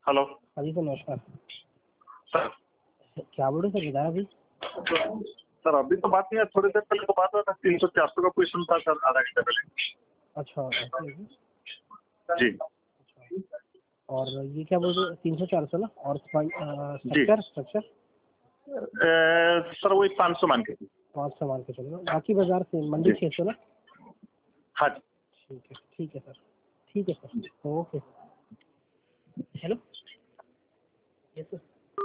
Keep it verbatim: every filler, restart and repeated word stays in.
Hello. हाँ जी sir, नमस्कार sir क्या बोल रहे सर, बताया अभी। सर अभी तो बात नहीं है, थोड़ी देर पहले तो बात हुआ था, तीन सौ चार सौ का क्वेश्चन था सर, आधा घंटे पहले। अच्छा ऐसे है क्या? जी अच्छा, और ये क्या बोल रहे, तीन सौ चार सौ ना, और जी स्ट्रक्चर स्ट्रक्चर ए, सर वही पाँच सौ मान के। पाँच सौ मान के चलो, बाकी बाजार से मंडी जी छः सौ ना। हाँ जी। ठीक है ठीक है सर, ठीक है sir, okay. Hello, yes sir.